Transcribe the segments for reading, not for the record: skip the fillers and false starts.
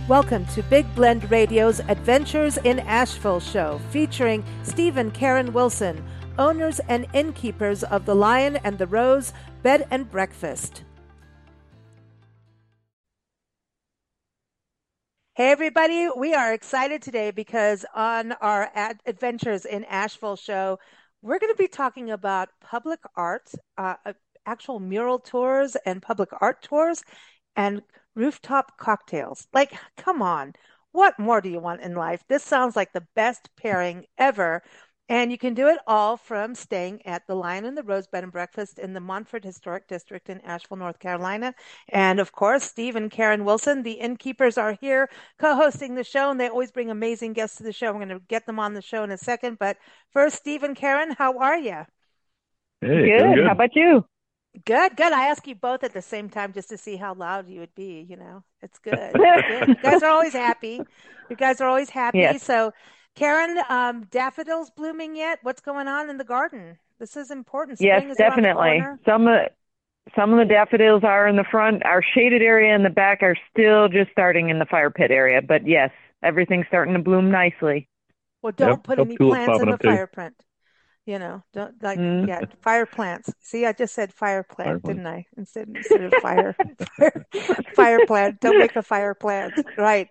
Welcome to Big Blend Radio's Adventures in Asheville show, featuring Steve and Karen Wilson, owners and innkeepers of the Lion and the Rose Bed and Breakfast. Hey everybody, we are excited today because on our Adventures in Asheville show, we're going to be talking about public art, actual mural tours and public art tours, and rooftop cocktails. Like, come on. What more do you want in life? This sounds like the best pairing ever. And you can do it all from staying at the Lion and the Rose Bed and Breakfast in the Montford Historic District in Asheville, North Carolina. And of course, Steve and Karen Wilson, the innkeepers, are here co-hosting the show, and they always bring amazing guests to the show. We're going to get them on the show in a second. But first, Steve and Karen, how are you? Hey, Good. How about you? Good, good. I ask you both at the same time just to see how loud you would be, you know. It's good. It's good. You guys are always happy. You guys are always happy. Yes. So, Karen, daffodils blooming yet? What's going on in the garden? This is important. Yes, Spring is around the definitely. corner. Some of the daffodils are in the front. Our shaded area in the back are still just starting in the fire pit area. But yes, everything's starting to bloom nicely. Well, don't put any tulips plants in popping the up too. fire print. You know, don't like, yeah, fire plants. See, I just said fire Fire plant, plant. didn't I? Instead of fire, fire plant. Don't make a fire plant. Right.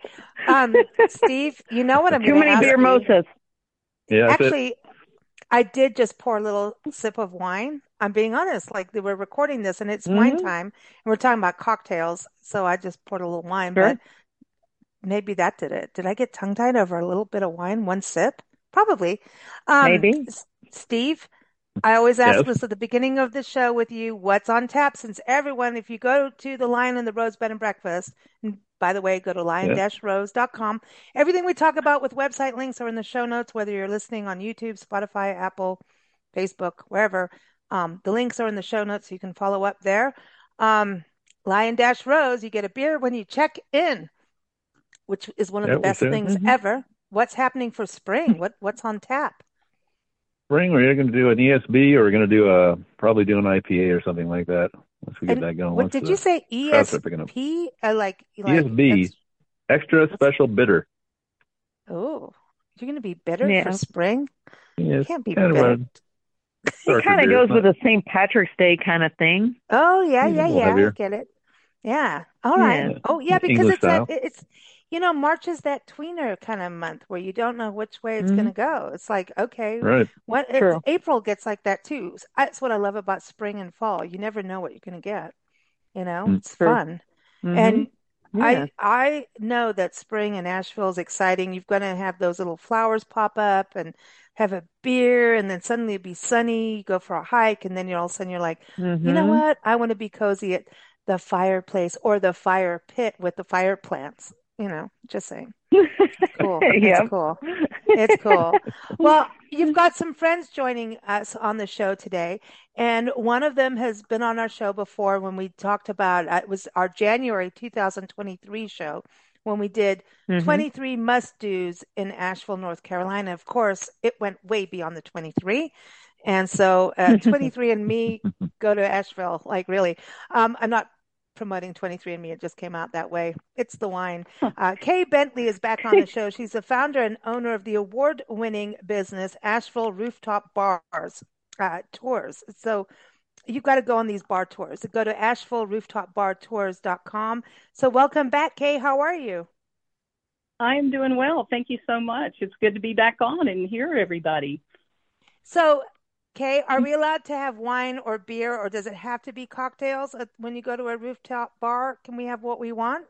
Steve, you know what I'm Too going to many ask beer you? mosas. Yeah, that's it. Actually, I did just pour a little sip of wine. I'm being honest, like they were recording this and it's wine Mm-hmm. time and we're talking about cocktails. So I just poured a little wine, Sure. but maybe that did it. Did I get tongue-tied over a little bit of wine, one sip? Probably. Maybe. Steve, I always ask Yes. this at the beginning of the show with you, what's on tap? Since everyone, if you go to the Lion and the Rose Bed and Breakfast, and by the way, go to Yeah. lion-rose.com. Everything we talk about with website links are in the show notes, whether you're listening on YouTube, Spotify, Apple, Facebook, wherever. The links are in the show notes, so you can follow up there. Lion-Rose, you get a beer when you check in, which is one of Yeah, the we best do. things Mm-hmm. ever. What's happening for spring? What's on tap? Spring, we're going to do an ESB, or we're going to probably do an IPA or something like that once we get And that going. what Once did you the say? crowds start picking up. ESP? Like ESB, that's extra what's special bitter. oh, you're gonna be bitter for Yeah. spring? Yes, Can't be kind of bitter. a It darker kind of beer. It's goes with not a St. Patrick's Day kind of thing. Oh yeah, a yeah, little yeah. I heavier. get it. Yeah. All right. Yeah. Yeah, Oh yeah, because English it's that style. it's March is that tweener kind of month where you don't know which way it's Mm-hmm. gonna go. It's like, okay, Right. True. April gets like that too. That's what I love about spring and fall. You never know what you're gonna get. Mm. It's True. fun. Mm-hmm. And Yeah. I know that spring in Asheville is exciting. You're going to have those little flowers pop up and have a beer, and then suddenly it'll be sunny. You go for a hike, and then you're all of a sudden you're like, you know Mm-hmm. what? I want to be cozy at the fireplace or the fire pit with the fire plants. Just saying. It's cool. It's Yep. cool. It's cool. Well, you've got some friends joining us on the show today, and one of them has been on our show before when we talked about it was our January 2023 show when we did Mm-hmm. 23 must-dos in Asheville, North Carolina. Of course, it went way beyond the 23. And so 23 and me go to Asheville, like really. I'm not promoting 23andMe. It just came out that way. It's the wine. Kay Bentley is back on the show. She's the founder and owner of the award-winning business Asheville Rooftop Bars Tours. So you've got to go on these bar tours. Go to AshevilleRooftopBarTours.com. So welcome back, Kay. How are you? I am doing well. Thank you so much. It's good to be back on and hear everybody. So, Kay, are we allowed to have wine or beer, or does it have to be cocktails when you go to a rooftop bar? Can we have what we want?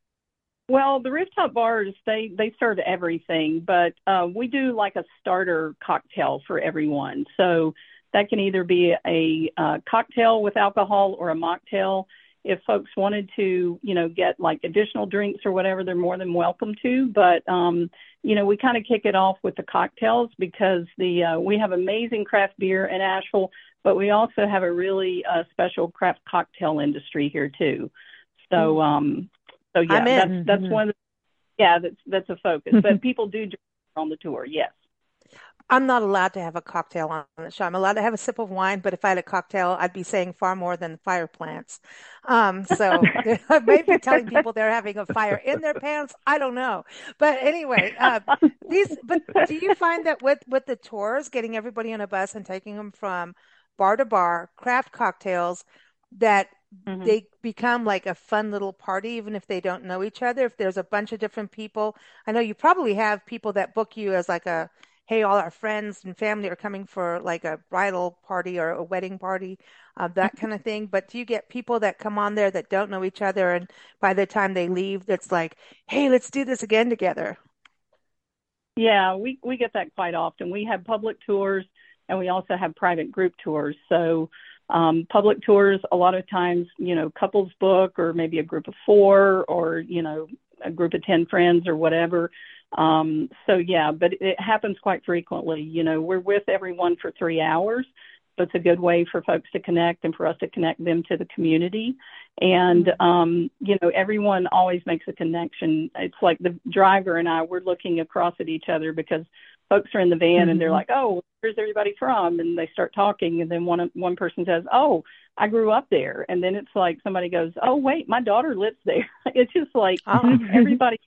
Well, the rooftop bars, they serve everything, but we do like a starter cocktail for everyone. So that can either be a cocktail with alcohol or a mocktail. If folks wanted to, get like additional drinks or whatever, they're more than welcome to. But, we kind of kick it off with the cocktails because we have amazing craft beer in Asheville, but we also have a really special craft cocktail industry here too. So, so yeah, I'm in. that's one of the, that's a focus. But people do drink on the tour, yes. I'm not allowed to have a cocktail on the show. I'm allowed to have a sip of wine, but if I had a cocktail, I'd be saying far more than fire plants. So I may be telling people they're having a fire in their pants. I don't know. But anyway, but do you find that with the tours, getting everybody on a bus and taking them from bar to bar, craft cocktails, that Hmm. they become like a fun little party, even if they don't know each other? If there's a bunch of different people, I know you probably have people that book you as like a, hey, all our friends and family are coming for like a bridal party or a wedding party, that kind of thing. But do you get people that come on there that don't know each other, and by the time they leave, it's like, hey, let's do this again together? Yeah, we get that quite often. We have public tours and we also have private group tours. So public tours, a lot of times, couples book or maybe a group of four or, a group of 10 friends or whatever. So yeah, but it happens quite frequently. We're with everyone for 3 hours. So it's a good way for folks to connect and for us to connect them to the community. And, everyone always makes a connection. It's like the driver and I, we're looking across at each other because folks are in the van and they're like, oh, where's everybody from? And they start talking. And then one person says, oh, I grew up there. And then it's like somebody goes, oh, wait, my daughter lives there. It's just like everybody.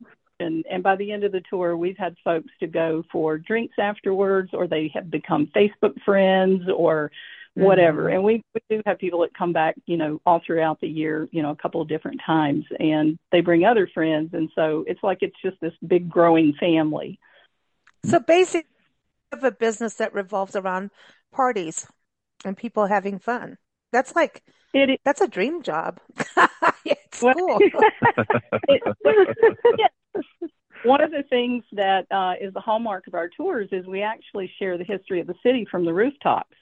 And by the end of the tour, we've had folks to go for drinks afterwards, or they have become Facebook friends or whatever. And we do have people that come back, all throughout the year, a couple of different times, and they bring other friends. And so it's like it's just this big growing family. So basically, you have a business that revolves around parties and people having fun. That's like, It, that's a dream job. It's well, cool. it, yeah. One of the things that is the hallmark of our tours is we actually share the history of the city from the rooftops.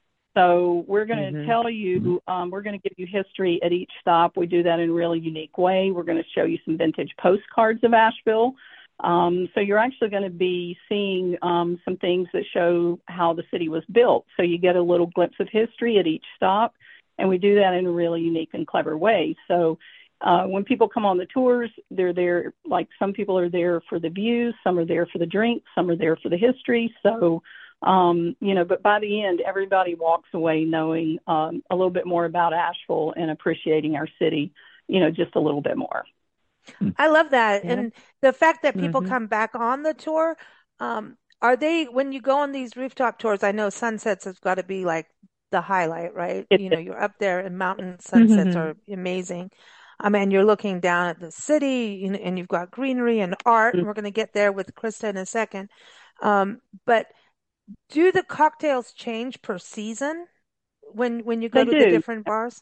So we're going to tell you, we're going to give you history at each stop. We do that in a really unique way. We're going to show you some vintage postcards of Asheville. So you're actually going to be seeing some things that show how the city was built. So you get a little glimpse of history at each stop, and we do that in a really unique and clever way. So when people come on the tours, they're there, like some people are there for the views, some are there for the drinks, some are there for the history. So, but by the end, everybody walks away knowing a little bit more about Asheville and appreciating our city, just a little bit more. I love that. Yeah. And the fact that people come back on the tour, are they, when you go on these rooftop tours, I know sunsets has got to be like the highlight, right? You're up there and mountain sunsets are amazing. And you're looking down at the city, and you've got greenery and art, and we're going to get there with Krista in a second. But do the cocktails change per season when you go They to the do. different bars?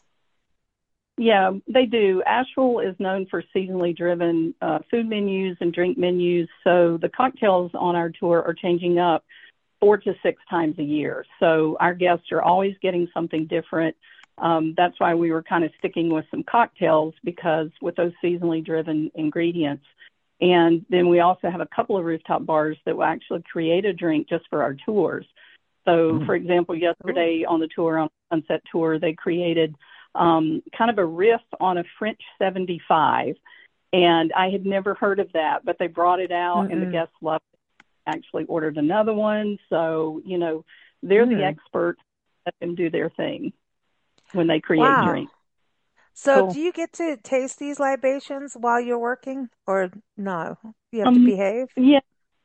Yeah, they do. Asheville is known for seasonally driven food menus and drink menus. So the cocktails on our tour are changing up 4 to 6 times a year. So our guests are always getting something different. That's why we were kind of sticking with some cocktails, because with those seasonally driven ingredients. And then we also have a couple of rooftop bars that will actually create a drink just for our tours. So, for example, yesterday on the tour, on the Sunset Tour, they created kind of a riff on a French 75. And I had never heard of that, but they brought it out and the guests loved it. Actually ordered another one. So, they're the experts that can do their thing when they create Wow. drinks. So Cool. do you get to taste these libations while you're working, or no? You have to behave? Yeah,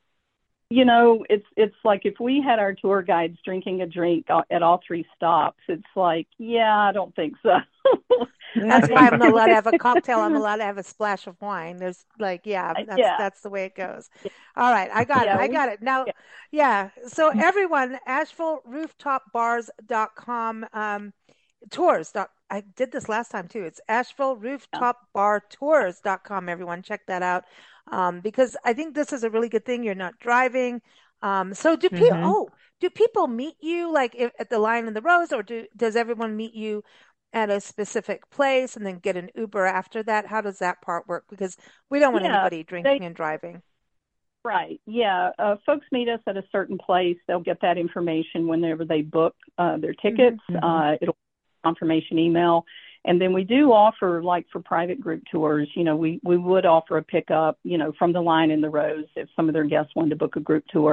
it's like if we had our tour guides drinking a drink at all 3 stops, it's like, yeah, I don't think so. That's why I'm not allowed to have a cocktail. I'm allowed to have a splash of wine. There's like, yeah, Yeah, that's the way it goes. All right, I got it. yeah, I got it. Now, yeah. yeah. So everyone, AshevilleRooftopBars.com, tours. I did this last time too. It's AshevilleRooftopBarTours.com. Everyone, check that out. Because I think this is a really good thing. You're not driving. So do people meet you like at the Lion and the Rose, or does everyone meet you at a specific place and then get an Uber after that? How does that part work? Because we don't want Yeah, anybody drinking and driving. right. Yeah. Folks meet us at a certain place. They'll get that information whenever they book their tickets. It'll confirmation email. And then we do offer, like for private group tours, we would offer a pickup, from the Lion and the Rose if some of their guests wanted to book a group tour.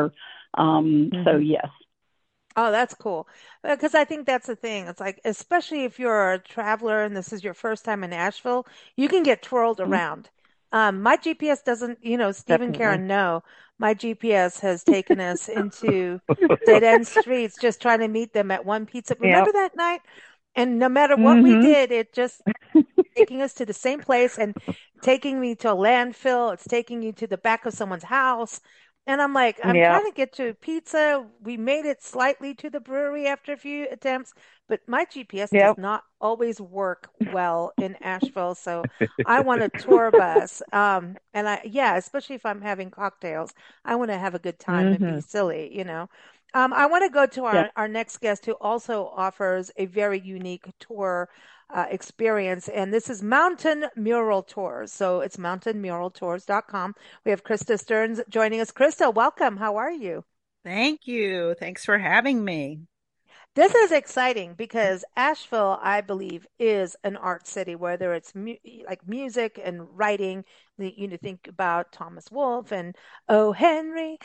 So yes. Oh, that's cool. Because I think that's the thing. It's like, especially if you're a traveler and this is your first time in Nashville, you can get twirled Mhm. around. My GPS doesn't, Steve and Definitely. Karen know my GPS has taken us into dead end streets just trying to meet them at one pizza. Remember Yep. that night? And no matter what we Mhm. did, it just taking us to the same place and taking me to a landfill. It's taking you to the back of someone's house. And I'm like, I'm trying Yep. to get to pizza. We made it slightly to the brewery after a few attempts, but my GPS does Yep. not always work well in Asheville. So I want a tour bus. And yeah, especially if I'm having cocktails, I want to have a good time and be Mhm. silly. I want to go to Yep. our next guest who also offers a very unique tour experience. And this is Mountain Mural Tours. So it's mountainmuraltours.com. We have Krista Stearns joining us. Krista, welcome. How are you? Thank you. Thanks for having me. This is exciting because Asheville, I believe, is an art city, whether it's like music and writing. Think about Thomas Wolfe and O. Henry,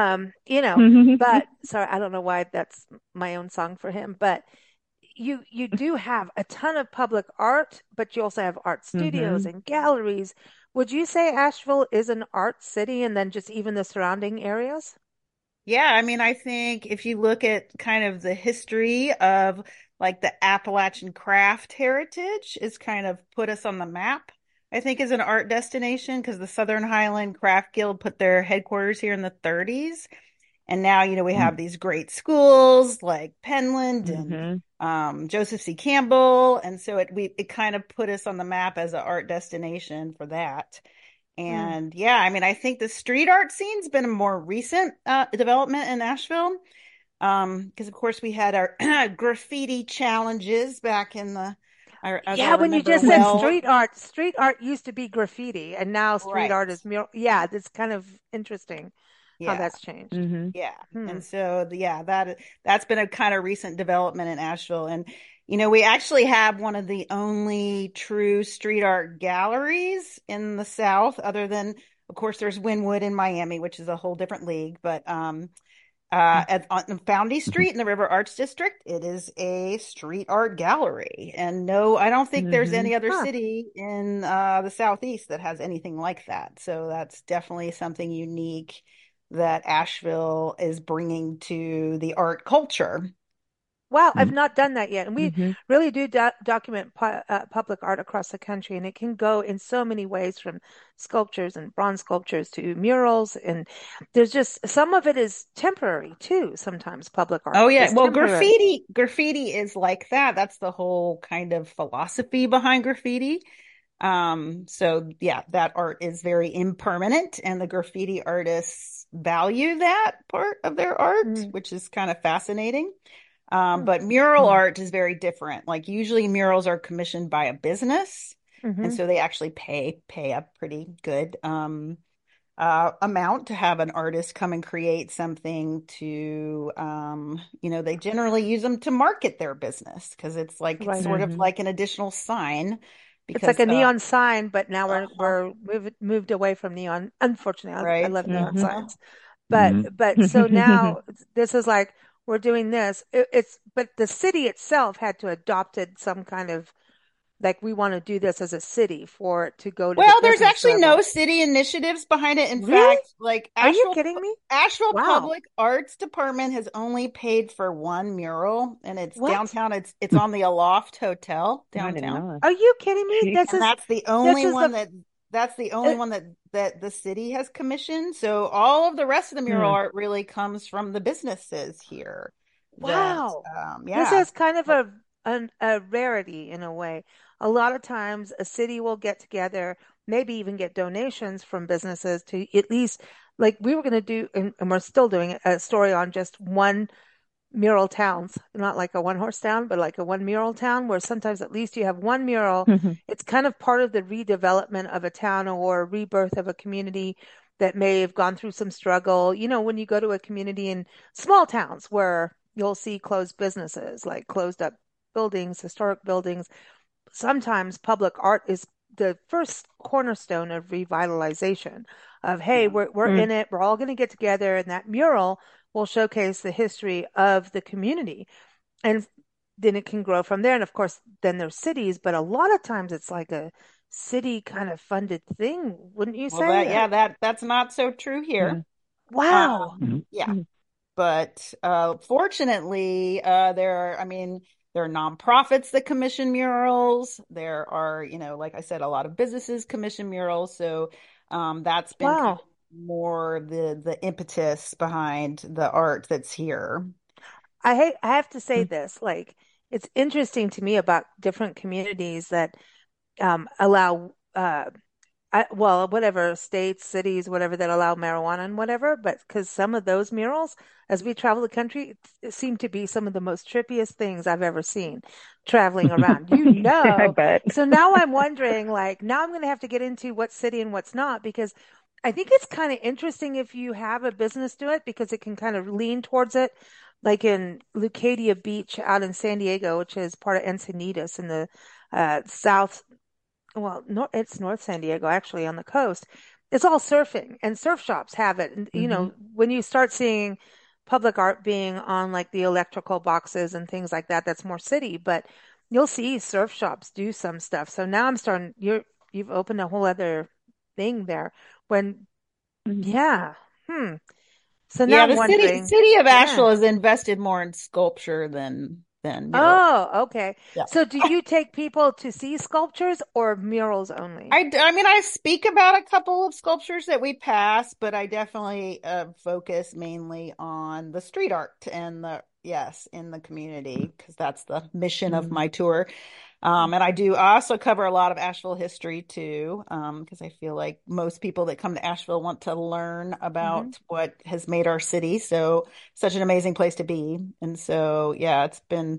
but sorry, I don't know why that's my own song for him, but you do have a ton of public art, but you also have art studios Mhm. and galleries. Would you say Asheville is an art city and then just even the surrounding areas? Yeah, I mean, I think if you look at kind of the history of like the Appalachian craft heritage, is kind of put us on the map, I think, as an art destination because the Southern Highland Craft Guild put their headquarters here in the 30s. And now, we have these great schools like Penland and Mhm. Joseph C. Campbell. And so it kind of put us on the map as an art destination for that. Mm. And yeah, I mean, I think the street art scene's been a more recent development in Nashville. Because of course we had our graffiti challenges back in as I Yeah, when you remember just said well. street art used to be graffiti, and now street Right. art is mural. Yeah, that's kind of interesting how Yeah. that's changed. Mhm. Yeah. Hmm. And so yeah, that's been a kind of recent development in Asheville. And we actually have one of the only true street art galleries in the South, other than of course there's Wynwood in Miami, which is a whole different league. But on Foundy Street in the River Arts District, it is a street art gallery. And no, I don't think there's Mhm. any other Huh. city in the Southeast that has anything like that. So that's definitely something unique that Asheville is bringing to the art culture. Wow, I've not done that yet. And we Mhm. really do document public art across the country, and it can go in so many ways from sculptures and bronze sculptures to murals. And there's just some of it is temporary too. Sometimes public art Oh yeah, is well temporary. graffiti is like that. That's the whole kind of philosophy behind graffiti. So yeah, that art is very impermanent, and the graffiti artists value that part of their art, Mm. which is kind of fascinating. Mm. But mural art is very different. Like usually murals are commissioned by a business, and Hmm. so they actually pay a pretty good amount to have an artist come and create something to they generally use them to market their business because it's like it's Right. sort of Mhm. like an additional sign It's like because a neon sign, but now uh-huh, we're moved away from neon. Unfortunately, I right, love neon Mhm. uh-huh. signs. But Hmm. so now this is like we're doing this. It's but the city itself had to adopted some kind of like we want to do this as a city for it to go to the Well, there's business actually no level. city initiatives behind it. In Really? fact, like Are you kidding me? Asheville Wow. Public Arts Department has only paid for one mural, and it's What? downtown. It's on the Aloft Hotel I didn't downtown. know. Are you kidding me? She. And This is the that's the uh, only one that the city has commissioned. So all of the rest of the mural Hmm. art really comes from the businesses here. That wow. This yeah. is kind of a rarity in a way. A lot of times, a city will get together, maybe even get donations from businesses to at least, like we were going to do, and we're still doing a story on just one mural towns, not like a one horse town, but like a one mural town, where sometimes at least you have one mural. It's kind of part of the redevelopment of a town or rebirth of a community that may have gone through some struggle. When you go to a community in small towns where you'll see closed businesses, like closed up buildings, historic buildings, sometimes public art is the first cornerstone of revitalization of, hey, we're Hmm. in it, we're all going to get together, and that mural will showcase the history of the community. And then it can grow from there. And of course, then there's cities, but a lot of times it's like a city kind of funded thing, wouldn't you Well, say? that's not so true here. Mhm. Wow. Yeah. Mhm. But fortunately, I mean, there are nonprofits that commission murals. There are, like I said, a lot of businesses commission murals. So that's been kind Wow. of more the impetus behind the art that's here. I have to say this, like it's interesting to me about different communities that allow well, whatever states, cities, whatever that allow marijuana and whatever, but because some of those murals, as we travel the country, it seem to be some of the most trippiest things I've ever seen traveling around. I bet. So now I'm wondering, like, now I'm going to have to get into what's city and what's not because I think it's kind of interesting if you have a business do it because it can kind of lean towards it. Like in Lucadia Beach out in San Diego, which is part of Encinitas in the south well, no, it's North San Diego, actually, on the coast. It's all surfing, and surf shops have it. And, Hmm. when you start seeing public art being on like the electrical boxes and things like that, that's more city. But you'll see surf shops do some stuff. So now I'm starting. You've opened a whole other thing there. When, Mhm. yeah, hmm. So now Yeah, I'm the city wondering, city of yeah. Asheville has invested more in sculpture than mural. Oh, okay. Yeah. So do you take people to see sculptures or murals only? I mean, I speak about a couple of sculptures that we pass, but I definitely focus mainly on the street art and yes, in the community, because that's the mission of Mhm. my tour. And I also cover a lot of Asheville history too, because I feel like most people that come to Asheville want to learn Mm-hmm. about what has made our city so such an amazing place to be. And so, yeah,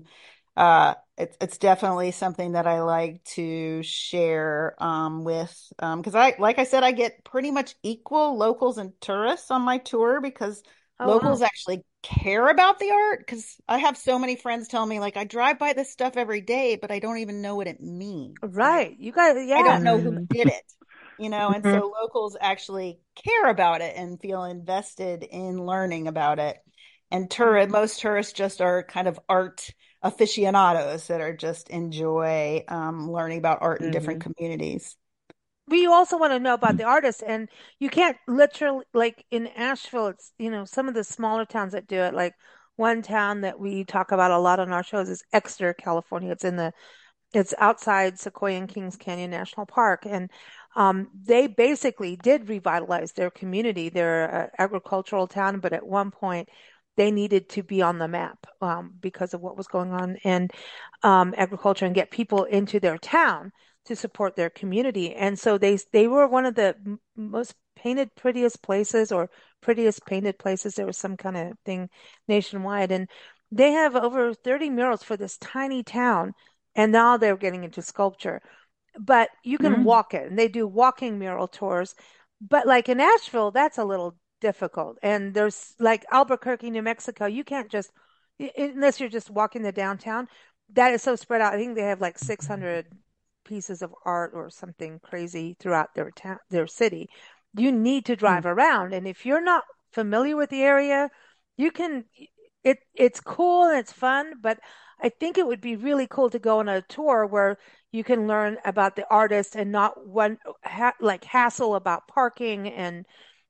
it's definitely something that I like to share with because like I said, I get pretty much equal locals and tourists on my tour because Oh, wow. locals actually care about the art because I have so many friends tell me like I drive by this stuff every day, but I don't even know what it means. Right. You got, I yeah. don't know who Mhm. did it, and Mhm. so locals actually care about it and feel invested in learning about it. And most tourists just are kind of art aficionados that are just enjoy learning about art in different Mhm. communities. But you also want to know about the artist, and you can't literally, like in Asheville, it's, some of the smaller towns that do it, like one town that we talk about a lot on our shows is Exeter, California. It's outside Sequoia and Kings Canyon National Park. And they basically did revitalize their community. They're an agricultural town, but at one point they needed to be on the map because of what was going on in agriculture and get people into their town to support their community. And so they were one of the most painted, prettiest places or prettiest painted places. There was some kind of thing nationwide. And they have over 30 murals for this tiny town and now they're getting into sculpture. But you can Mhm. walk it, and they do walking mural tours. But like in Asheville, that's a little difficult. And there's like Albuquerque, New Mexico, you can't just, unless you're just walking the downtown, that is so spread out. I think they have like 600 pieces of art or something crazy throughout their town, their city. You need to drive around. And if you're not familiar with the area, you can, it's cool and it's fun, but I think it would be really cool to go on a tour where you can learn about the artist and not like hassle about parking and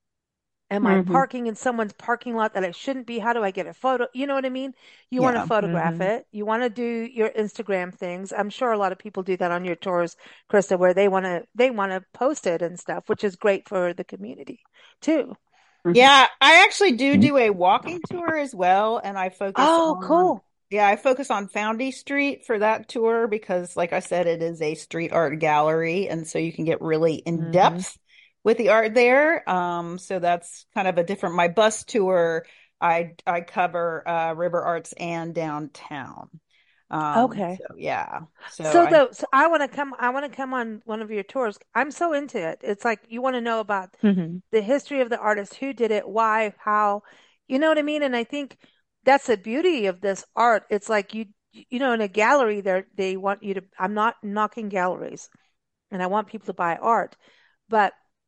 am I Mhm. parking in someone's parking lot that I shouldn't be? How do I get a photo? You know what I mean? You want to Yeah. photograph Mhm. it. You want to do your Instagram things. I'm sure a lot of people do that on your tours, Krista, where they want to post it and stuff, which is great for the community too. Mhm. Yeah, I actually do Mhm. do a walking tour as well, and Oh, cool. I focus on Foundy Street for that tour because, like I said, it is a street art gallery, and so you can get really in Mhm. depth with the art there. So that's kind of a different. My bus tour, I cover River Arts and downtown. Okay. So yeah, so So I. though, so I want to come on one of your tours. I'm so into it. It's like you want to know about Mhm. the history of the artist, who did it, why, how, you know what I mean? And I think that's the beauty of this art. It's like in a gallery there they want you to, I'm not knocking galleries and I want people to buy art, but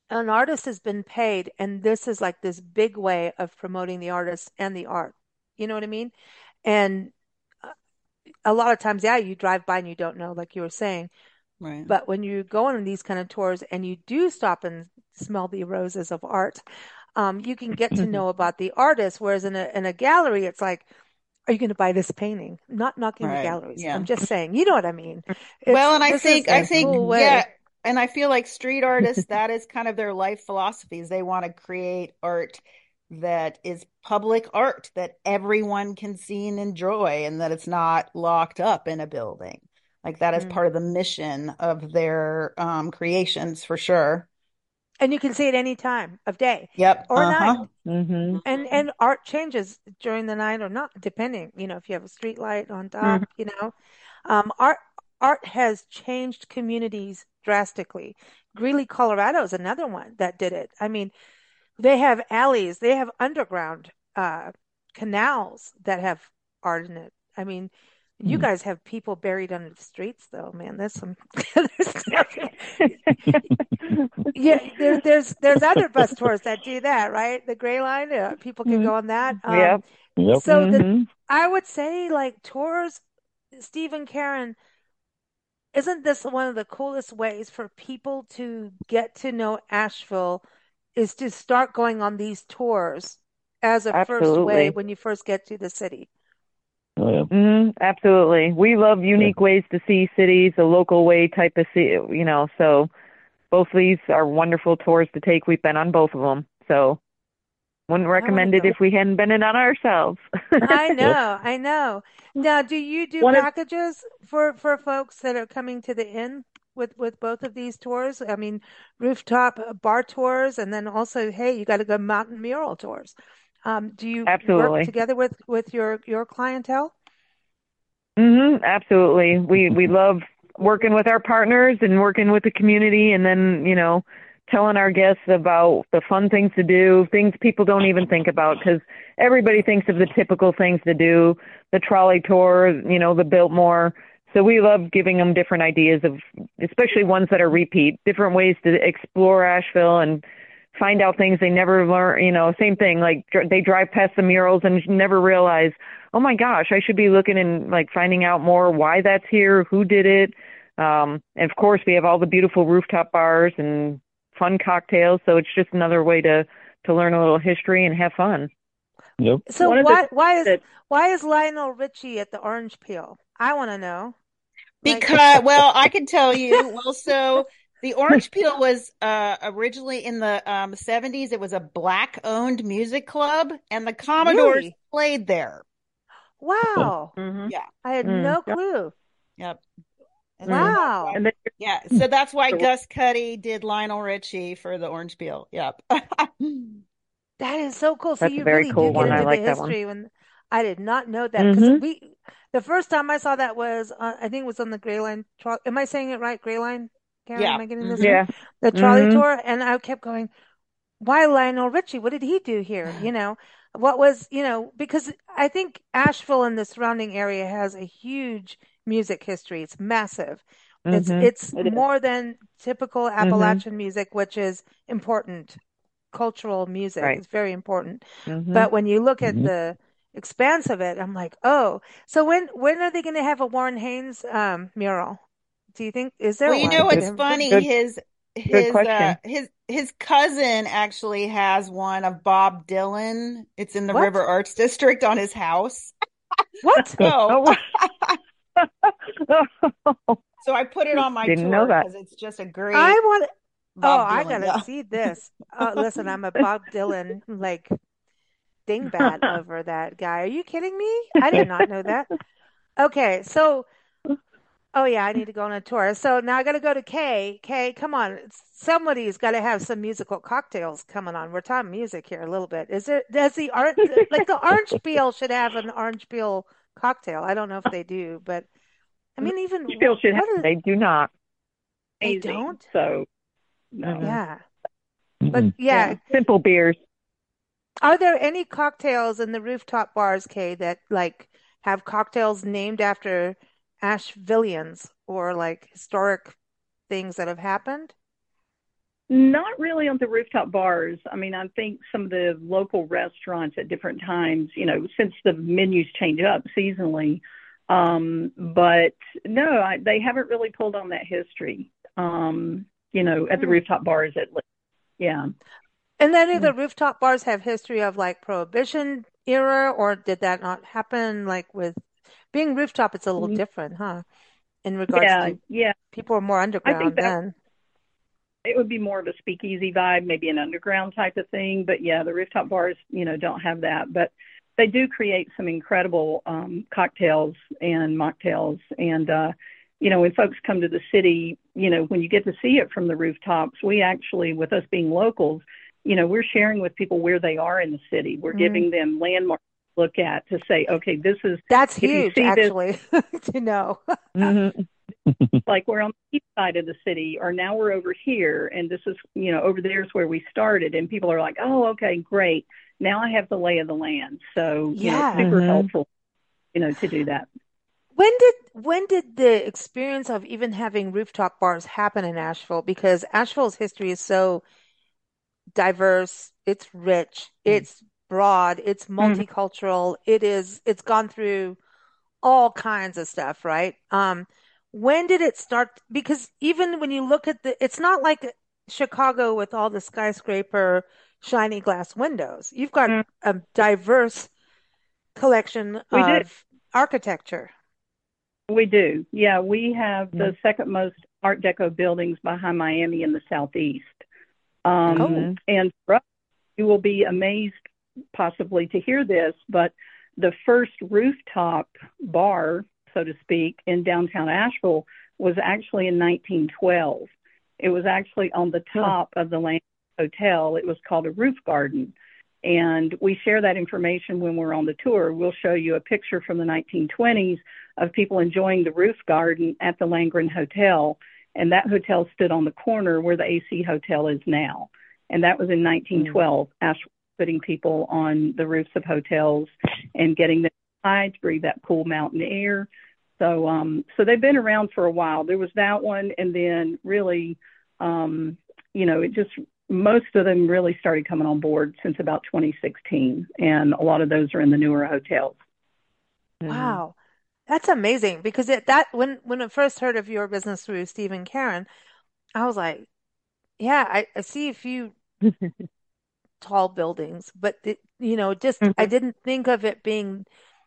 an artist has been paid, and this is like this big way of promoting the artist and the art. You know what I mean? And uh, a lot of times, yeah, you drive by and you don't know, like you were saying. Right. But when you go on these kind of tours and you do stop and smell the roses of art, you can get to know about the artist. Whereas in a gallery, it's like, are you going to buy this painting? Not knocking the Right. galleries. I'm Yeah. just saying, you know what I mean? Well, It's and I this is think, a cool yeah, way. and I feel like street artists, that is kind of their life philosophies. They want to create art that is public art that everyone can see and enjoy, and that it's not locked up in a building. Like that is Mm. part of the mission of their creations for sure. And you can see it any time of day Yep. or night. Uh-huh. Mm-hmm. And art changes during the night or not, depending, if you have a street light on Hmm. top. Art has changed communities drastically. Greeley, Colorado is another one that did it. I mean, they have alleys, they have underground canals that have art in it. I mean, you guys have people buried under the streets, though, man. There's some, yeah. There's other bus tours that do that, right? The Gray Line, people can go on that. Yep. Yep. So Mm-hmm. I would say like tours, Steve and Karen, isn't this one of the coolest ways for people to get to know Asheville is to start going on these tours as a first way Absolutely. when you first get to the city? Oh, yeah. Absolutely. We love Yeah. unique ways to see cities, a local way type of so both of these are wonderful tours to take. We've been on both of them. So wouldn't I want to recommend it go. if we hadn't been in on ourselves. I Yep. know, I know. Now, do you do One of packages for folks that are coming to the inn with both of these tours? I mean, rooftop bar tours, and then also, hey, you got to go mountain mural tours. Do you work Absolutely. together with your clientele? Absolutely. We love working with our partners and working with the community, and then, telling our guests about the fun things to do, things people don't even think about, because everybody thinks of the typical things to do, the trolley tour, the Biltmore. So we love giving them different ideas of, especially ones that are repeat, different ways to explore Asheville and find out things they never learn. Same thing, like they drive past the murals and never realize, oh my gosh, I should be looking and like finding out more why that's here, who did it. And of course, we have all the beautiful rooftop bars and fun cocktails. So it's just another way to learn a little history and have fun. Yep. So one of the that why is Lionel Richie at the Orange Peel? I want to know. Like, Because, well, I can tell you. Well, so the Orange Peel was originally in the 70s. It was a black-owned music club, and the Commodores really? played there. Wow. hmm Yeah. I had Mm. no clue. Yep. And so Mm. that's why, Wow. And then, yeah. So that's why Gus Cuddy did Lionel Richie for the Orange Peel. Yep. That is so cool. So that's a you very really do cool get one. I into the like that one. history when I did not know that because hmm the first time I saw that was I think it was on the Gray Line. Am I saying it right? Gray Line? Karen, Yeah. am I getting this Hmm. right? Yeah. The trolley hmm tour, and I kept going, why Lionel Richie? What did he do here? What was, because I think Asheville and the surrounding area has a huge music history. It's massive. It's hmm it's it is. more than typical hmm Appalachian music, which is important. Cultural music Right. is very important. hmm But when you look at Hmm. the expanse of it, I'm like, oh, so when are they going to have a Warren Haynes mural? Do you think is there Well, you one? know Did Good, what's ever come? funny? good, good His question. his cousin actually has one of Bob Dylan. It's in the River What? Arts District on his house. What? So Oh, so I put it on my didn't know tour that. because it's just a I great want. Oh, Bob I Dylan. gotta Yeah. see this. Listen, I'm a Bob Dylan like dingbat over that guy. Are you kidding me? I did not know that. Okay, so oh yeah, I need to go on a tour. So now I got to go to Kay. Kay, come on. Somebody's got to have some musical cocktails coming on. We're talking music here a little bit. Is there, does the art, like the Orange Peel should have an Orange Peel cocktail. I don't know if they do, but I mean, even Still should have. what is, They do not. they Amazing. don't? So no. hmm Yeah. But Mm-mm. yeah, Yeah. Simple beers. are there any cocktails in the rooftop bars, Kay, that like have cocktails named after Ashevilleans or like historic things that have happened? Not really on the rooftop bars. I mean, I think some of the local restaurants at different times, since the menus change up seasonally. But no, they haven't really pulled on that history, at the Hmm. rooftop bars at least. Yeah. And then either rooftop bars have history of like Prohibition era, or did that not happen? Like with being rooftop, it's a little different, huh? In regards Yeah. to Yeah. people are more I think underground that then. it would be more of a speakeasy vibe, maybe an underground type of thing. But yeah, the rooftop bars, don't have that. But they do create some incredible cocktails and mocktails. And, when folks come to the city, when you get to see it from the rooftops, we actually, with us being locals, we're sharing with people where they are in the city. We're Mm. giving them landmarks to look at to say, okay, this is, That's if you huge, see this, actually, to know. Mhm. like we're on the east side of the city, or now we're over here, and this is, over there is where we started. And people are like, oh, okay, great. Now I have the lay of the land. So, it's Yeah. super Mhm. helpful, to do that. When did the experience of even having rooftop bars happen in Asheville? Because Asheville's history is so diverse, it's rich, it's broad, it's Mm-hmm. multicultural, it's gone through all kinds of stuff, right? When did it start? Because even when you look at it's not like Chicago with all the skyscraper shiny glass windows. You've got a diverse collection We do. of architecture. We do. Yeah, we have Mhm. the second most Art Deco buildings behind Miami in the Southeast. Oh, Mhm. And for us, you will be amazed possibly to hear this, but the first rooftop bar, so to speak, in downtown Asheville was actually in 1912. It was actually on the Huh. top of the Land Hotel. It was called a roof garden. And we share that information when we're on the tour. We'll show you a picture from the 1920s of people enjoying the roof garden at the Langren Hotel. And that hotel stood on the corner where the AC Hotel is now. And that was in Mm. 1912. Asheville putting people on the roofs of hotels and getting them outside to breathe that cool mountain air. So they've been around for a while. There was that one, and then really, it just most of them really started coming on board since about 2016, and a lot of those are in the newer hotels. Mhm. wow. That's amazing because when I first heard of your business through Steve and Karen, I was like, yeah, I see a few tall buildings, but just I Mm-hmm. didn't think of it being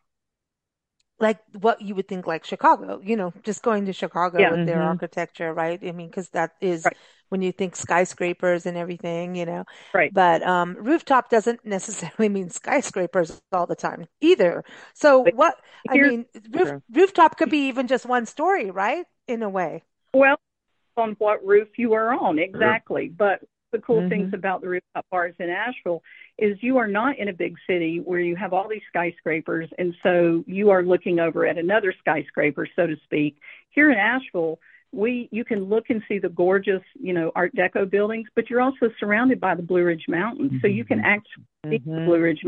like what you would think like Chicago, just going to Chicago Yeah, with their Mhm. architecture, right? I mean, because that is right, when you think skyscrapers and everything. right. But rooftop doesn't necessarily mean skyscrapers all the time either. So But what, I here's mean, True. rooftop could be even just one story, right? In a way. well, on what roof you are on, exactly. But the cool things Mhm. about the rooftop bars in Asheville is you are not in a big city where you have all these skyscrapers, and so you are looking over at another skyscraper, so to speak. Here in Asheville, you can look and see the gorgeous, Art Deco buildings, but you're also surrounded by the Blue Ridge Mountains, so you can actually see the Mhm. Blue Ridge.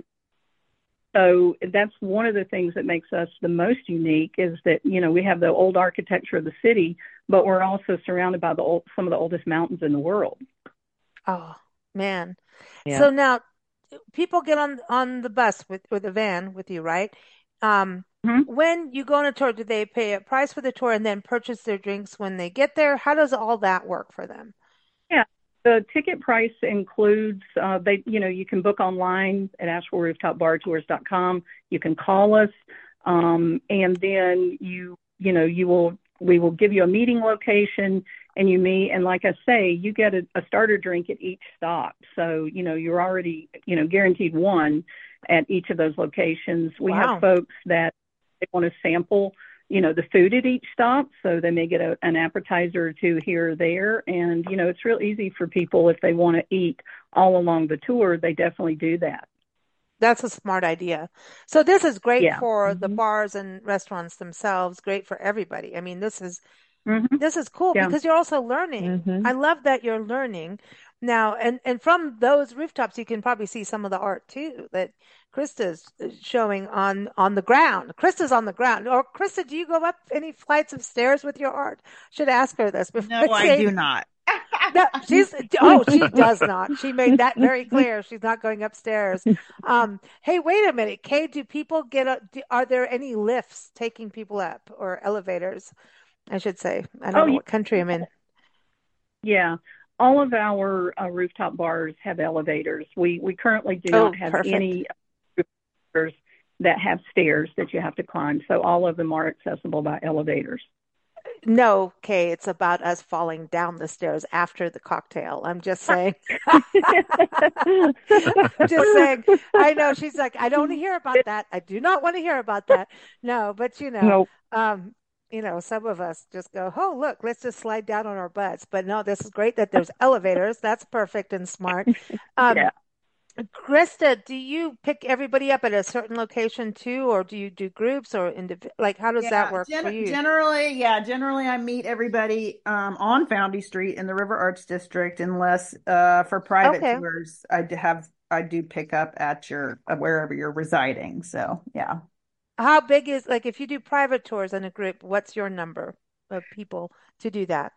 So that's one of the things that makes us the most unique is that, we have the old architecture of the city, but we're also surrounded by some of the oldest mountains in the world. Oh, man. Yeah. So now people get on the bus with the van with you, right? Um, Mhm. when you go on a tour, do they pay a price for the tour and then purchase their drinks when they get there? How does all that work for them? Yeah. The ticket price includes you can book online at AshevilleRooftopBarTours.com. You can call us, and then we will give you a meeting location, and you meet. And like I say, you get a starter drink at each stop, so you're already guaranteed one at each of those locations. We have Wow. folks that they want to sample the food at each stop. So they may get an appetizer or two here or there. And, it's real easy for people if they want to eat all along the tour, they definitely do that. That's a smart idea. So this is great Yeah. for the Mhm. bars and restaurants themselves, great for everybody. I mean, Hmm. this is cool Yeah. because you're also learning. I Mhm. love that you're learning now, and from those rooftops, you can probably see some of the art too that Krista's showing on the ground. Krista's on the ground. Or Krista, do you go up any flights of stairs with your art? Should ask her this before No, I I say do not. No, she does not. She made that very clear. She's not going upstairs. Hey, wait a minute, Kay, do people get up? Are there any lifts taking people up or elevators? I should say. I don't Oh, know what country I'm in. yeah. All of our rooftop bars have elevators. We currently do Oh, not have perfect. any bars that have stairs that you have to climb. So all of them are accessible by elevators. No, Kay, it's about us falling down the stairs after the cocktail. I'm just saying. I'm just saying. I know she's like, I don't want to hear about that. I do not want to hear about that. No, but Nope. um, some of us just go, oh, look, let's just slide down on our butts. But no, this is great that there's elevators. That's perfect and smart. Um, Yeah. Krista, do you pick everybody up at a certain location too, or do you do groups or like how does that Yeah, work for you? generally I meet everybody on Foundry Street in the River Arts District, unless for private Okay. tours I do pick up at your wherever you're residing. So yeah. How big is like if you do private tours in a group, what's your number of people to do that?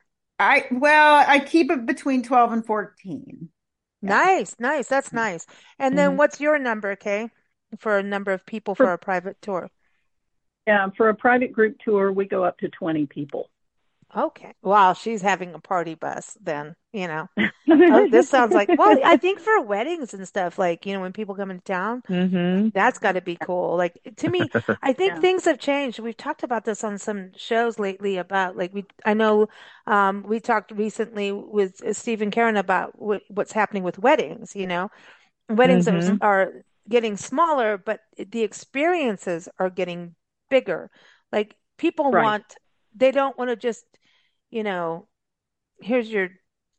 I keep it between 12 and 14. Yeah. Nice, nice. That's nice. And then Mhm. what's your number, Kay, for a number of people For for a private tour? yeah, for a private group tour, we go up to 20 people. Okay. Wow, she's having a party bus then. Oh, this sounds like, well, I think for weddings and stuff, like, when people come into town, Hmm. that's got to be cool. Like to me, I think Yeah. things have changed. We've talked about this on some shows lately about like I know we talked recently with Steve and Karen about what's happening with weddings. Weddings Hmm. are getting smaller, but the experiences are getting bigger. Like people Right. they don't want to just, you know, here's your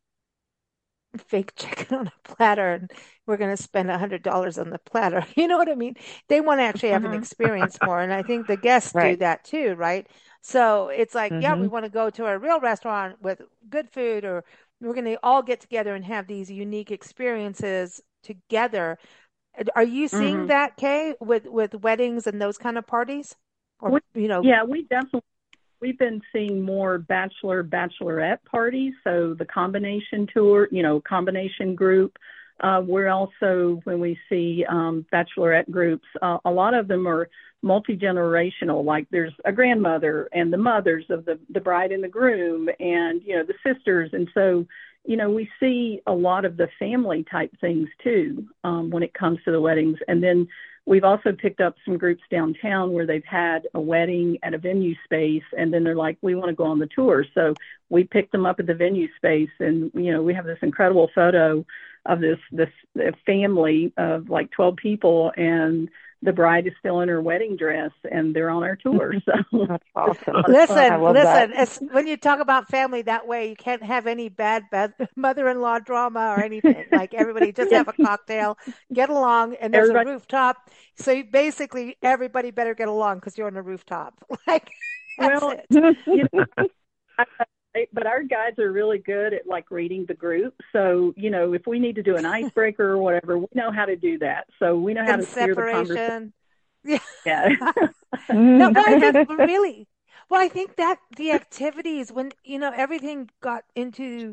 fake chicken on a platter and we're going to spend $100 on the platter. You know what I mean? They want to actually have an Mhm. experience more. And I think the guests do Right. that too, right? So it's like, yeah, we Hmm. want to go to a real restaurant with good food, or we're going to all get together and have these unique experiences together. Are you seeing Hmm. that, Kay, with weddings and those kind of parties? Or, We, yeah, we definitely we've been seeing more bachelorette parties. So the combination tour, combination group. We're also, when we see bachelorette groups, a lot of them are multi-generational. Like there's a grandmother and the mothers of the bride and the groom and, the sisters. And so, we see a lot of the family type things too, when it comes to the weddings. And then we've also picked up some groups downtown where they've had a wedding at a venue space, and then they're like, we want to go on the tour. So we picked them up at the venue space, and we have this incredible photo of this family of like 12 people, and the bride is still in her wedding dress, and they're on our tour. So That's it's a awesome. lot of I listen, fun. love that. listen. It's when you talk about family that way, you can't have any bad mother-in-law drama or anything. Like everybody just Yeah, have a cocktail, get along, and there's a everybody. rooftop. So basically, everybody better get along because you're on a rooftop. Like that's Well, it. you but our guides are really good at like reading the group. So, if we need to do an icebreaker or whatever, we know how to do that. So we know how And to steer the conversation. separation. Yeah. Yeah. No, but I Mhm. think really, well, I think that the activities when, everything got into,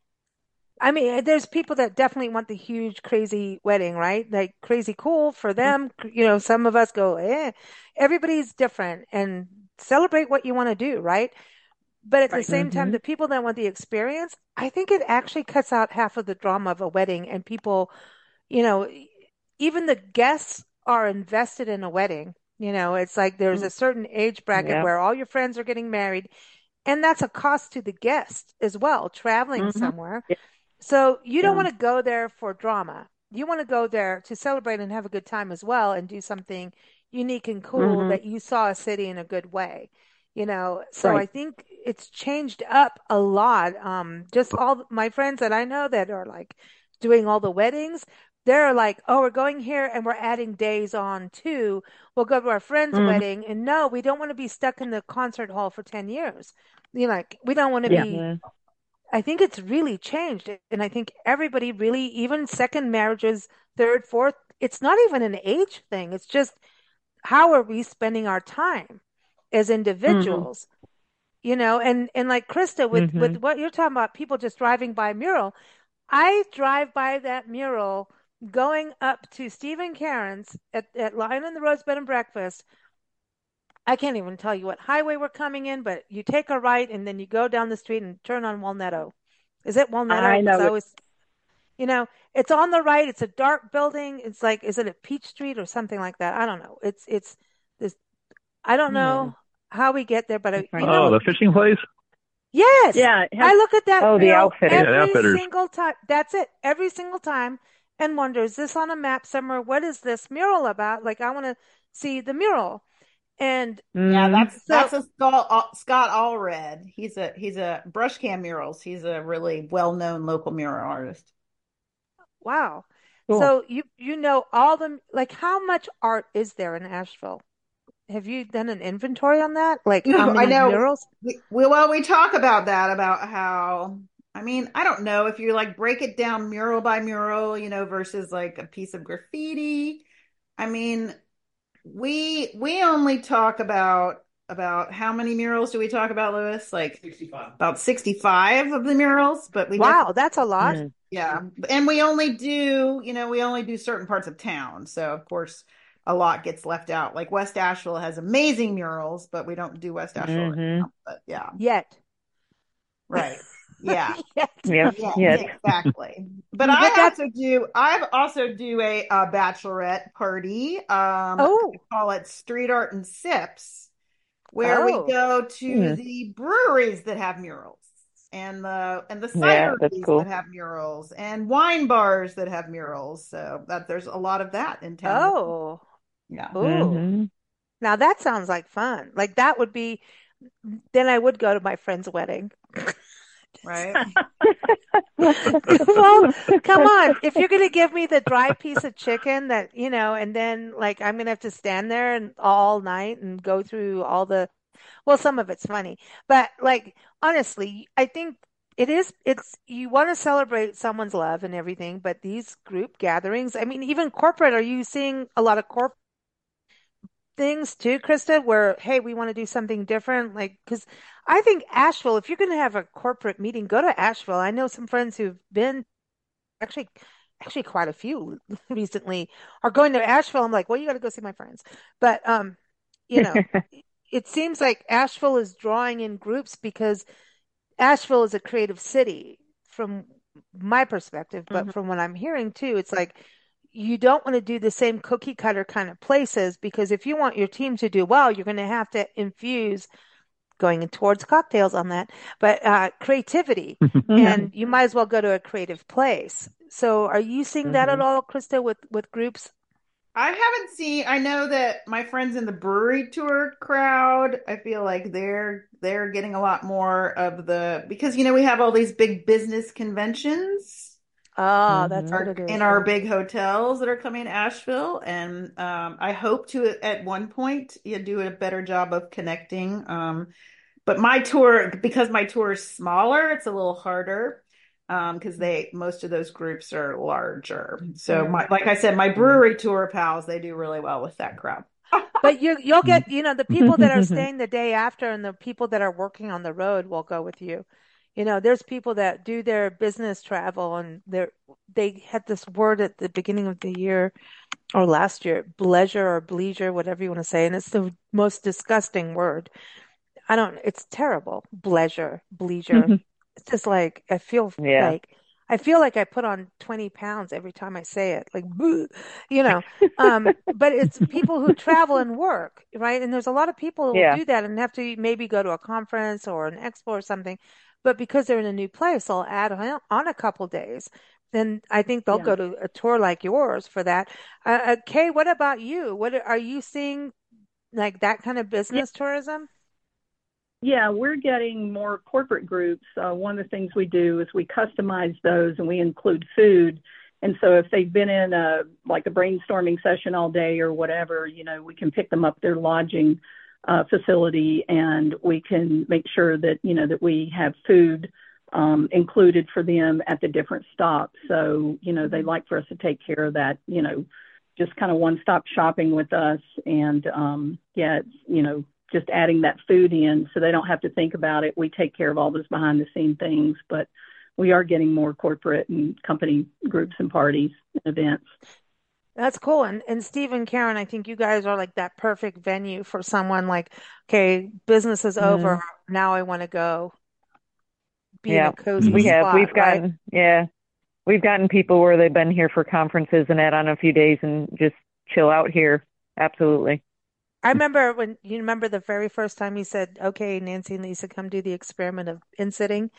I mean, there's people that definitely want the huge, crazy wedding, right? Like crazy cool for them. Some of us go, eh. Everybody's different and celebrate what you want to do, right? But at the Right. same time, Mhm. the people that want the experience, I think it actually cuts out half of the drama of a wedding and people, you know, even the guests are invested in a wedding. It's like there's Mm-hmm. a certain age bracket Yeah. where all your friends are getting married, and that's a cost to the guest as well, traveling Mm-hmm. somewhere. Yeah. So you don't Yeah. want to go there for drama. You want to go there to celebrate and have a good time as well and do something unique and cool Mm-hmm. that you saw a city in a good way. So I Right. think it's changed up a lot. Just all my friends that I know that are like doing all the weddings, they're like, oh, we're going here and we're adding days on too. We'll go to our friend's Mm-hmm. wedding. And no, we don't want to be stuck in the concert hall for 10 years. Like, we don't want to Yeah. be Mhm. I think it's really changed. And I think everybody really, even second marriages, third, fourth, it's not even an age thing. It's just how are we spending our time as Mm-hmm. individuals? and like Krista, with Mhm. what you're talking about, people just driving by a mural. I drive by that mural going up to Steve and Karen's at Lion and the Rose Bed and Breakfast. I can't even tell you what highway we're coming in, but you take a right and then you go down the street and turn on Walnutto. Is it Walnutto? I Because I know it. always, you know, it's on the right. It's a dark building. It's like, is it a Peach Street or something like that? I don't know. It's this. I don't Hmm. know how we get there, but I'm trying to Oh, think. the fishing place? yes, Yeah, it has. I look at that Oh, the mural Yeah, Outfitters. every Outfitters. single time. That's it, every single time, and wonder, is this on a map somewhere? What is this mural about? Like, I want to see the mural. And Yeah, Mhm. that's so, a Scott Allred. He's a brush can murals. He's a really well-known local mural artist. wow. Cool. So you know all the like how much art is there in Asheville? Have you done an inventory on that? Like how No, I many know. murals? We talk about that, about how, I mean, I don't know if you like break it down mural by mural, versus like a piece of graffiti. I mean, we only talk about how many murals do we talk about, Lewis? Like 65. About 65 of the murals, but we definitely, Wow, that's a lot. Mm. yeah. And we only do certain parts of town. So of course a lot gets left out. Like West Asheville has amazing murals, but we don't do West Asheville right Mhm. now. But yeah, Yet. right. Yeah. Yet. Yep. Yeah, Yet. exactly. But But that's I also do a bachelorette party. oh, We call it Street Art and Sips, where we oh, go to Mm. the breweries that have murals, and the Yeah, that's cideries that cool. have murals, and wine bars that have murals. So that there's a lot of that in town. oh, Yeah. oh. Mhm. Now that sounds like fun. Like that would be, then I would go to my friend's wedding. Right. Well, come on. If you're going to give me the dry piece of chicken that, and then like I'm going to have to stand there and all night and go through all well, some of it's funny, but like honestly, I think you want to celebrate someone's love and everything, but these group gatherings, I mean, even corporate, are you seeing a lot of corporate things too, Krista, where, hey, we want to do something different? Like, because I think Asheville, if you're going to have a corporate meeting, go to Asheville. I know some friends who've been actually, actually quite a few recently are going to Asheville. I'm like, well, you got to go see my friends. But, you know, it seems like Asheville is drawing in groups because Asheville is a creative city from my perspective, but Mhm. from what I'm hearing too, it's like you don't want to do the same cookie cutter kind of places because if you want your team to do well, you're going to have to infuse going towards cocktails on that, but creativity, Mhm. and you might as well go to a creative place. So, are you seeing that at Mhm. all, Krista, with groups? I haven't seen. I know that my friends in the brewery tour crowd, I feel like they're getting a lot more of the, because we have all these big business conventions Ah, that's what Mhm. it in is. our Yeah. big hotels that are coming to Asheville, and I hope to at one point do a better job of connecting. But because my tour is smaller, it's a little harder, because they most of those groups are larger. So like I said, my Mhm. brewery tour pals, they do really well with that crowd. But you'll Mhm. get, the people that are staying the day after and the people that are working on the road will go with you. There's people that do their business travel and they had this word at the beginning of the year or last year, bleisure or bleisure, whatever you want to say, and it's the most disgusting word. It's terrible. Bleisure. It's just like Yeah. I feel like I put on 20 pounds every time I say it. Like, "Bleh," you know. But it's people who travel and work, right? And there's a lot of people who will Yeah. do that and have to maybe go to a conference or an expo or something. But because they're in a new place, they'll add on a couple days. Then I think they'll Yeah. go to a tour like yours for that. Kay, what about you? What are you seeing like that kind of business tourism? Yeah, we're getting more corporate groups. One of the things we do is we customize those and we include food. And so if they've been in a brainstorming session all day or whatever, we can pick them up their lodging facility, and we can make sure that, that we have food included for them at the different stops. So, they like for us to take care of that, just kind of one-stop shopping with us. And yeah, it's, just adding that food in so they don't have to think about it. We take care of all those behind the scene things, but we are getting more corporate and company groups and parties and events. That's cool. And Steve and Karen, I think you guys are like that perfect venue for someone like, okay, business is over. Mm, Now I want to go be in a yeah, cozy Hmm. spot, right? we've gotten people where they've been here for conferences and add on a few days and just chill out here. Absolutely. I remember when you remember the very first time you said, okay, Nancy and Lisa, come do the experiment of in sitting.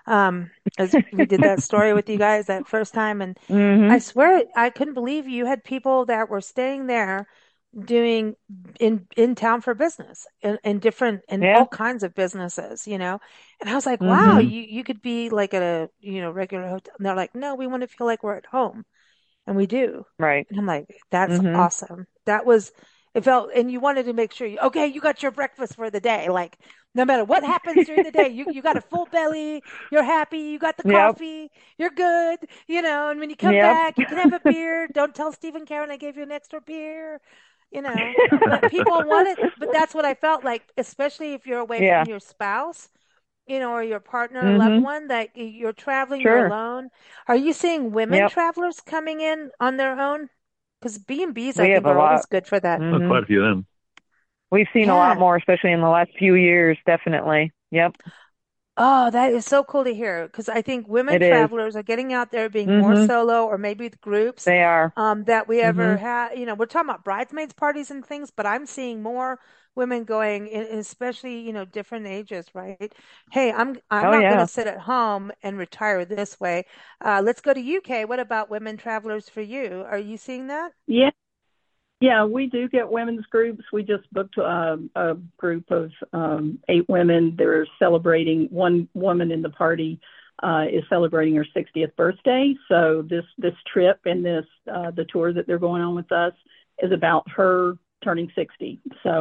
As we did that story with you guys that first time. And I Hmm. swear I couldn't believe you had people that were staying there doing in town for business in different in Yeah. all kinds of businesses, you know. And I was like, wow, Hmm. you could be like at a, you know, regular hotel. And they're like, no, we want to feel like we're at home. And we do. Right. And I'm like, that's Hmm. awesome. That was, it felt, and you wanted to make sure okay, you got your breakfast for the day. Like, no matter what happens during the day, you got a full belly, you're happy, you got the Yep. coffee, you're good, you know, and when you come Yep. back, you can have a beer. Don't tell Steve and Karen I gave you an extra beer, you know. But people want it, but that's what I felt like, especially if you're away from Yeah. your spouse, you know, or your partner or loved Hmm. one, that you're traveling, you're Sure. alone. Are you seeing women Yep. travelers coming in on their own? Because B&Bs, I We have think, a are always lot. good for that. Well, Hmm. quite a few of them. We've seen a lot Yeah. more, especially in the last few years, definitely. Yep. Oh, that is so cool to hear. Because I think women It is. travelers are getting out there being more Hmm. solo or maybe with groups They are. that we Hmm. ever had. You know, we're talking about bridesmaids parties and things, but I'm seeing more women going, especially, you know, different ages, right? Hey, I'm Oh not going to yeah. sit at home and retire this way. Let's go to UK. What about women travelers for you? Are you seeing that? Yeah, yeah, we do get women's groups. We just booked a group of 8 women. They're celebrating. One woman in the party is celebrating her 60th birthday. So this trip and this the tour that they're going on with us is about her turning 60.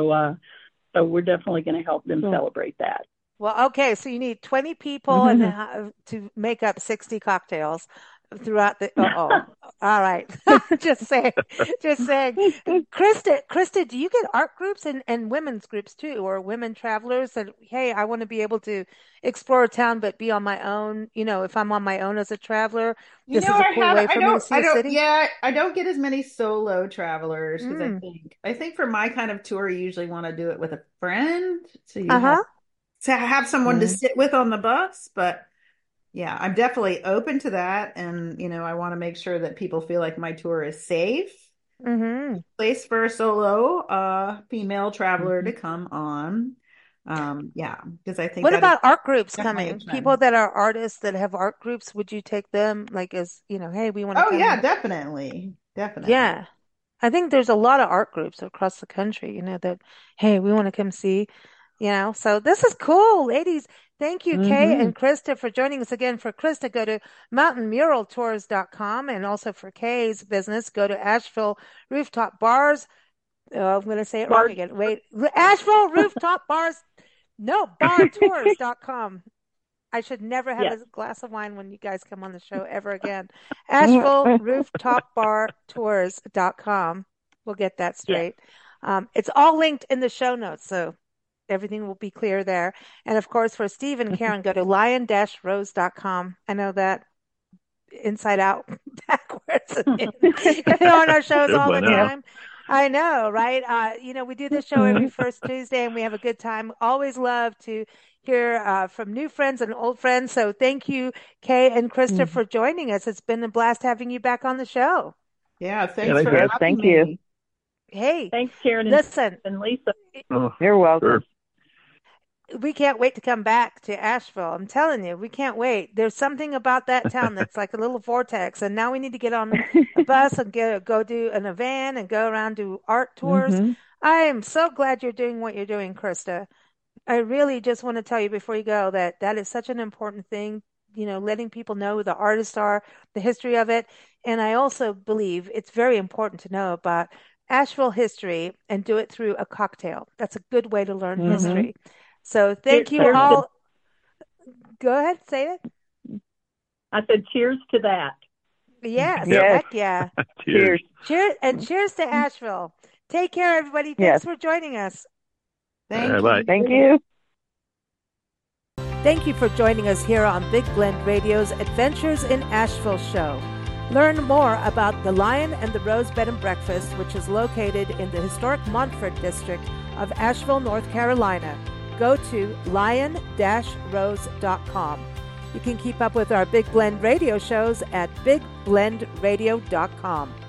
So we're definitely going to help them Cool. celebrate that. Well, okay, so you need 20 people and to make up 60 cocktails throughout the, uh-oh. All right. Just saying, just saying. Krista, do you get art groups and women's groups too, or women travelers that, hey, I want to be able to explore a town but be on my own, you know, if I'm on my own as a traveler, You this know, is a cool way for me to see a city? yeah, I don't get as many solo travelers because Mm. I think for my kind of tour, you usually want to do it with a friend. So you have Uh-huh. to have someone to Hmm. sit with on the bus. But yeah, I'm definitely open to that. And, you know, I want to make sure that people feel like my tour is safe. Mm-hmm. Place for a solo female traveler to Hmm. come on. Yeah, because I think What that is about art groups definitely a coming? People trend. that are artists that have art groups, would you take them like as, you know, hey, we want to Oh come yeah, and definitely. Definitely. yeah. I think there's a lot of art groups across the country, you know, that, hey, we want to come see, you know. So this is cool, ladies. Thank you, Kay Hmm. and Krista, for joining us again. For Krista, go to mountainmuraltours.com, and also for Kay's business, go to Asheville Rooftop Bars. Oh, I'm going to say it wrong Bart, again. Wait, Asheville Rooftop Bars. No, bartours.com. I should never have yes, a glass of wine when you guys come on the show ever again. Asheville Rooftop Bar Tours.com. We'll get that yes. straight. It's all linked in the show notes, so everything will be clear there. And of course, for Steve and Karen, go to lion-rose.com. I know that inside out, backwards, and you know, on our shows Should all by the now. Yeah. time. I know, right? You know, we do this show every Hmm. first Tuesday and we have a good time. Always love to hear from new friends and old friends. So thank you, Kay and Krista, for joining us. It's been a blast having you back on the show. Yeah, Yeah, thanks thanks, for guys. Yes. having Thank you. me. Hey, Thanks, Karen listen, and Lisa. Oh, You're sure. welcome. we can't wait to come back to Asheville. I'm telling you, we can't wait. There's something about that town that's like a little vortex. And now we need to get on a bus and go do in a van and go around do art tours. Hmm. I am so glad you're doing what you're doing, Krista. I really just want to tell you before you go that that is such an important thing, you know, letting people know who the artists are, the history of it. And I also believe it's very important to know about Asheville history and do it through a cocktail. That's a good way to learn Hmm. history. So thank you Cheers to, all. Go ahead, say it. I said cheers to that. Yes, Yep. Yes. heck yeah. Cheers. Cheers. Cheers and cheers to Asheville. Take care, everybody. Yes. Thanks for joining us. Thank All you. right, bye. Thank you. Thank you for joining us here on Big Blend Radio's Adventures in Asheville show. Learn more about the Lion and the Rose Bed and Breakfast, which is located in the historic Montford district of Asheville, North Carolina. Go to lion-rose.com. You can keep up with our Big Blend radio shows at bigblendradio.com.